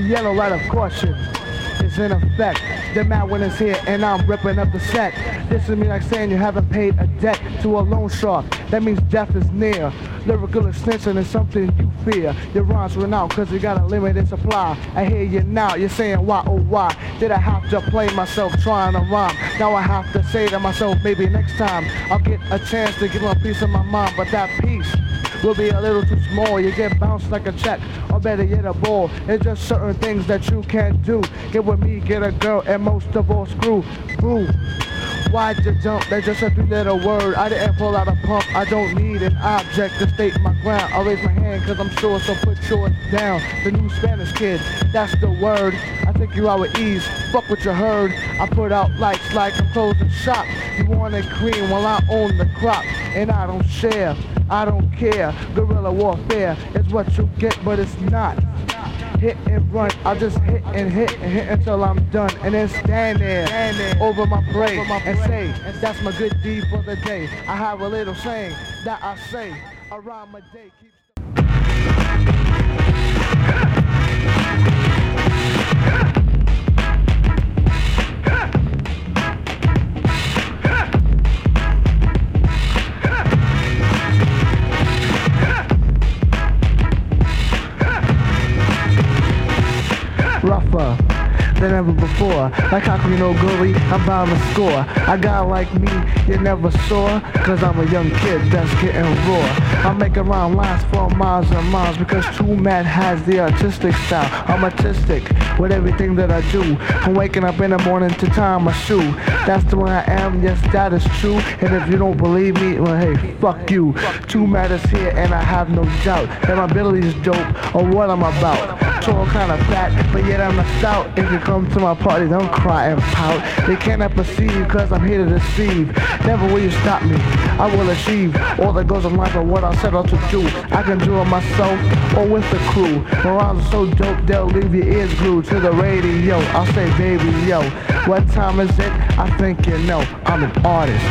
yellow light of caution is in effect. The mad one is here and I'm ripping up the set. This is me like saying you haven't paid a debt to a loan shark. That means death is near. Lyrical extension is something you fear. Your rhymes run out cause you got a limited supply. I hear you now, you're saying why oh why did I have to play myself trying to rhyme? Now I have to say to myself maybe next time I'll get a chance to give a piece of my mind. But that piece will be a little too small. You get bounced like a check, or better yet a ball. It's just certain things that you can't do. Get with me, get a girl, and most of all screw. Boo. Why'd you jump? That's just a three-letter word. I didn't pull out a pump. I don't need an object to state my ground. I'll raise my hand cause I'm sure, so put yours down. The new Spanish kid, that's the word. I take you out with ease, fuck what you heard. I put out lights like I'm closing shop. You want it clean while I own the crop. And I don't share, I don't care. Guerrilla warfare is what you get, but it's not. Hit and run, I'll just hit and hit until I'm done. And then stand there over my brain and say, that's my good deed for the day. I have a little saying that I say around my day. Rougher than ever before. Like Haku no Guri, I'm bound to score. A guy like me, you never saw, cause I'm a young kid that's getting raw. I make around lines for miles and miles because Too Mad has the artistic style. I'm artistic with everything that I do. From waking up in the morning to tying my shoe. That's the way I am, yes that is true. And if you don't believe me, well hey, fuck you. Too Mad is here and I have no doubt that my ability is dope or what I'm about. Tall, kind of fat, but yet I'm a stout. If you come to my party, don't cry and pout. They cannot perceive, cause I'm here to deceive. Never will you stop me, I will achieve all that goes in life and what I set out to do. I can do it myself or with the crew. My rhymes are so dope, they'll leave your ears glued to the radio. I'll say baby, yo, what time is it? I think you know, I'm an artist.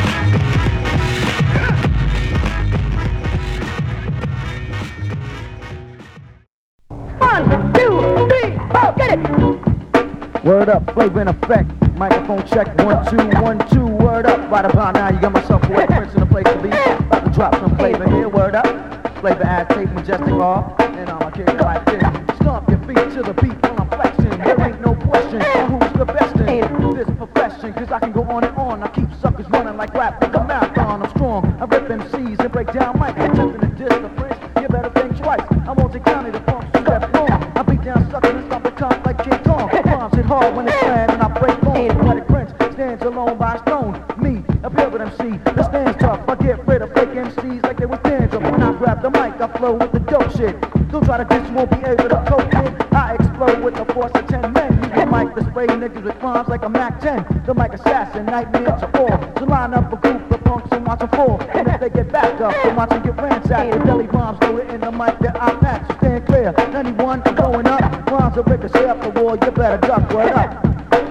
One, two, three, four, get it! Word up, flavor in effect. Microphone check, 1, 2, 1, 2. Word up, right about now you got myself away. Prince in the place to be. About to drop some flavor here. Word up, flavor ass tape, majestic R. And I'ma kick it like this. Stomp your feet to the beat when I'm flexing. There ain't no question on who's the best in this profession. Cause I can go on and on. I keep suckers running like rap like a marathon. I'm strong, I rip MCs and break down mic. Attempting to diss the prince, you better think twice. I won't take county the funk, so that's wrong. I beat down suckers and stop the comp like King Kong. Bombs hit hard when they slam and I break bones. Poetic Prince stands alone by a stone. Me, a pivot MC, that stands tough. I get rid of fake MCs like they was stand up. When I grab the mic, I flow with the dope shit. Don't try to diss, you won't be able to cope it. I explode with the force of 10 men. Use the mic to spray niggas with rhymes like a Mac 10. The mic assassin, nightmare to all. So line up a group of punks and watch them fall. And if they get back up, then watch them get ransacked. The deli bombs loaded in the mic that I pack. So stand clear, 91, I'm going up. Rhymes are ricochet up the wall, you better duck, word up.